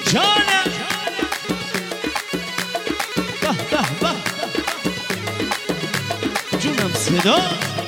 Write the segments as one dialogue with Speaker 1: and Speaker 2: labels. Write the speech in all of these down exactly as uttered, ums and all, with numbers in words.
Speaker 1: جانم به به به جونم صدا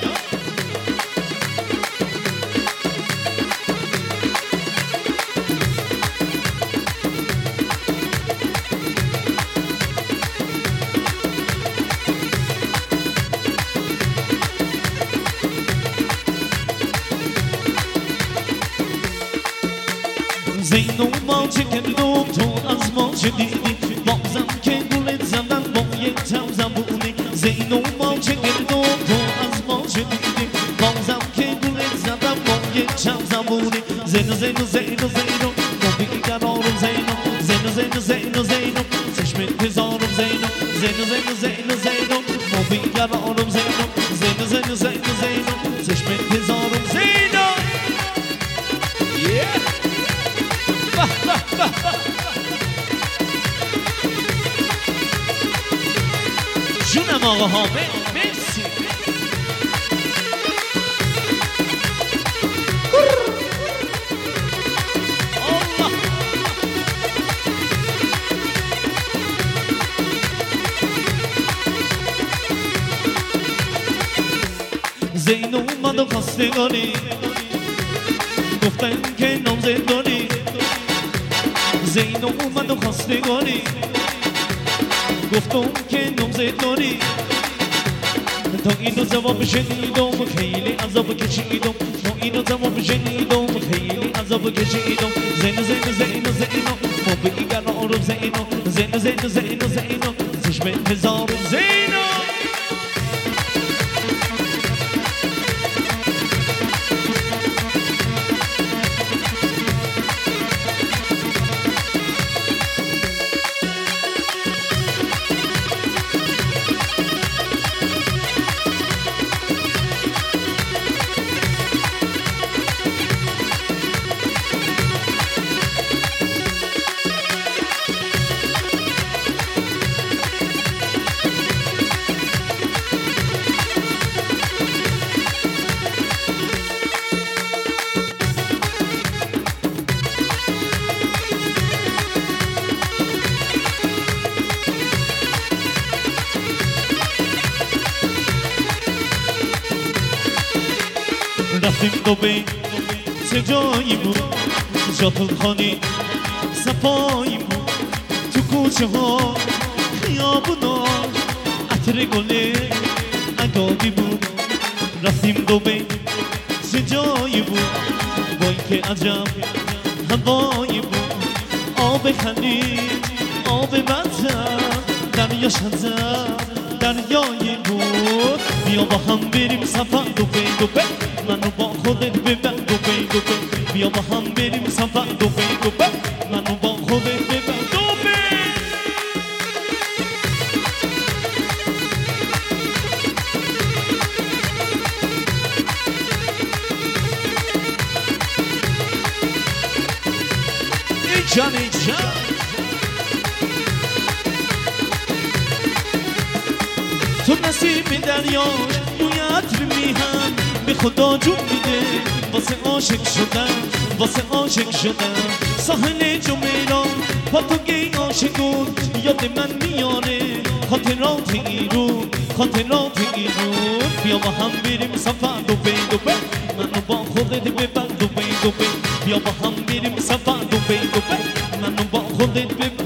Speaker 2: زینو ما چه کردم تو از ما چه دیدی بازم که گولت زدن با یک تم زبونی زینو ما چه کردم تو از ما چه دیدی بازم که گولت زدن با یک تم زبونی زینو زینو زینو زینو ما بیقرارم زینو زینو زینو زینو زینو چشمت هزارم زینو زینو زینو زینو زینو ما بیقرارم زینو زینو زینو زینو زینو چشمت هزارم زینو
Speaker 1: جونم آقا حامد مرسی الله
Speaker 2: زین اومد و خواستگاری گفتن که نامزد داری زین اومد و خواستگاری گفتم که نامزد داری تا اینو جواب شنیدم خیلی عذاب کشیدم تا اینو جواب شنیدم خیلی عذاب کشیدم زینو زینو زینو زینو ما بیقرارم زینو زینو زینو زینو زینو چشم هزارم زینو رفتیم دبی چه جایی بود جاتون خانی صفایی بود تو کوچه ها خیابونا عطر گله اگادی بود رفتیم دبی چه جایی بود با اینکه عجب هوایی بود آب خلیج آب مطر دریا شنزر دریایی بود بیا با هم بریم سفر دبی دبی منو با خودت ببر دبی دبی بیا با هم بریم سفر دبی دبی منو با خودت ببر دبی
Speaker 1: ای جان ای جان
Speaker 2: تو نصیب دریاش بوی عطر میهن به خدا جون میده واسه عاشق شدن واسه عاشق شدن ساحل جمیران با تو گی عاشقون یاد من میاره خاطرات ایرون خاطرات ایرون بیا با هم بریم سفر دبی دبی منو با خودت ببر دبی دبی بیا با هم بریم سفر دبی دبی منو با خودت ببر